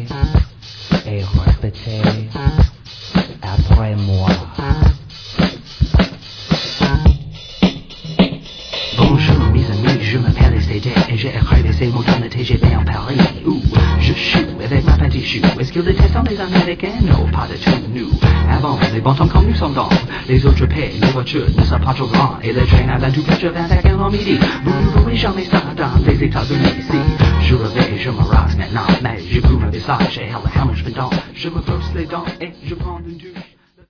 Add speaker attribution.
Speaker 1: et répétez après moi.
Speaker 2: Bonjour mes amis, je m'appelle CJ et j'ai révisé mon temps de TGV en Paris où je suis avec ma petite chou. Est-ce qu'ils détestent les Américains? Non, pas de tout, nous. Avant, les bons temps comme nous sommes dans les autres pays, les voitures ne sont pas trop grandes et les trains à 24 en midi. Vous ne pouvez jamais ça dans les États-Unis ici. Je réveille, je me rase maintenant, mais je couvre mon visage et hell, je me brosse les dents et je prends une douche.